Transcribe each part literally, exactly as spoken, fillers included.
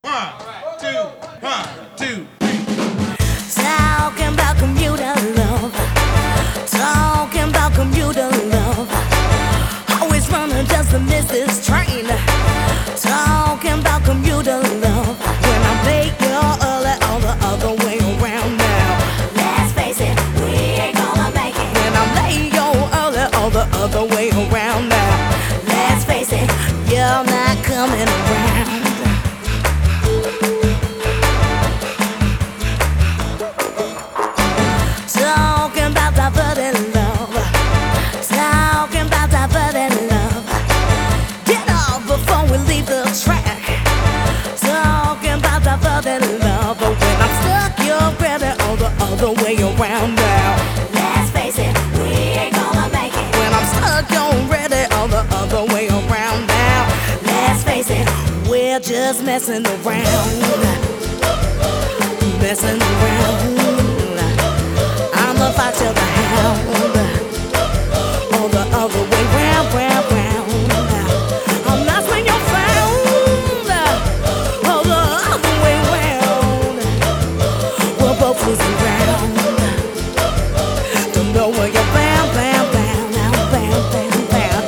One, two, one, two, three. Talking about commuter love. Talking about commuter love. Always running just to miss this train. Talking about commuter love. When I'm late, you're early, all the other way around now. Let's face it, we ain't gonna make it. When I'm late, you're early, all the other way around now. Let's face it, you're not coming around. Talking about diverting love. Talking about diverting love. Get off before we leave the track. Talking about diverting love. But when I'm stuck, you're ready all the other way around now. let's face it, we ain't gonna make it. When I'm stuck, you're ready all the other way around now. Let's face it, We're just messing around. Messing around. I'm the fight to the hound. All the other way round, round, round. I'm not when you're found. All the other way round. We're both losing ground. Don't know where you're bound, bound, bound, bound, bound, bound, bound.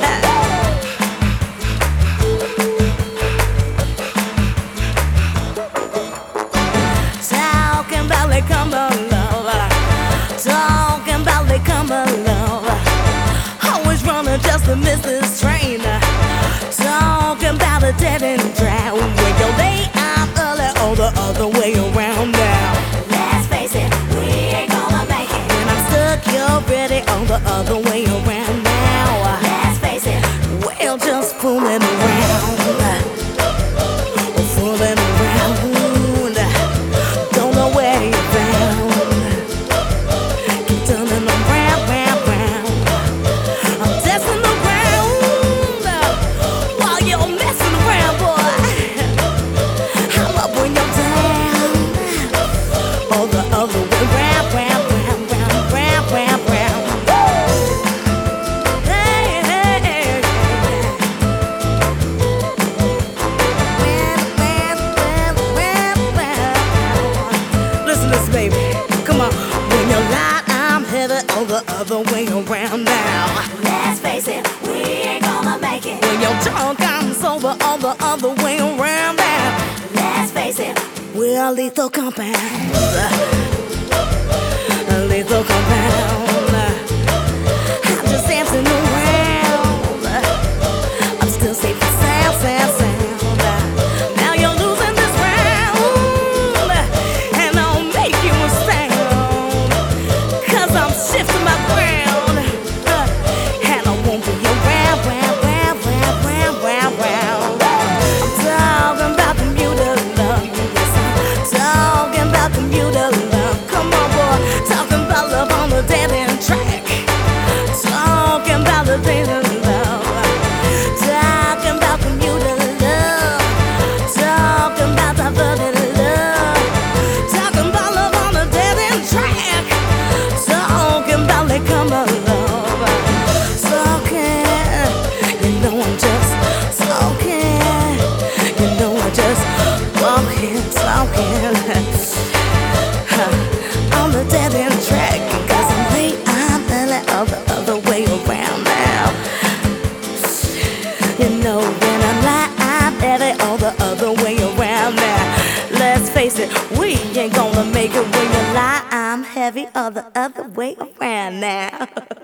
Talking about they come to love. Talking about they come to love. Always running just to miss this train. Talking about a dead end drought. When you're late, I'm early, all the other way around now. let's face it, we ain't gonna make it. When I'm stuck, you're ready, all the other way around now. Let's face it, We're just fooling around. Fooling around. Don't know where you're bound. Keep turning around, round, round. I'm dancing around while you're messing around, boy. I'm up when you're down. All the other way round, round, round, round, round, round, round. Hey, hey, hey, hey. Listen to this, baby. Come on. When you're light, I'm heavy, all the other way around now. let's face it, we ain't gonna make it. When you're drunk, I'm sober, all the other way around now. Let's face it, We're lethal compound. Lethal compound. I'm just dancing around. I'm still safe and sound, sound, sound. Now you're losing this round. And I'll make you a sound. Cause I'm shifting my ground. And I won't be around, round, round, round, round, round, round. I'm talking about commuter love. Yes, I'm talking about commuter love. Come on, boy. Talking about love on the dead end track. Talking about the dead end love. Talking about commuter love. Talking about diverted love. Talking about love on the dead end track. Talking about they come to love. Talking, you know I'm just talking. You know I'm just walking, talking. On the dead end track. Cause I'm late, I'm early, all the other way around now. You know when I'm light, I'm heavy, all the other way around now. Let's face it, we ain't gonna make it. When you lie, I'm heavy, all the other way around now.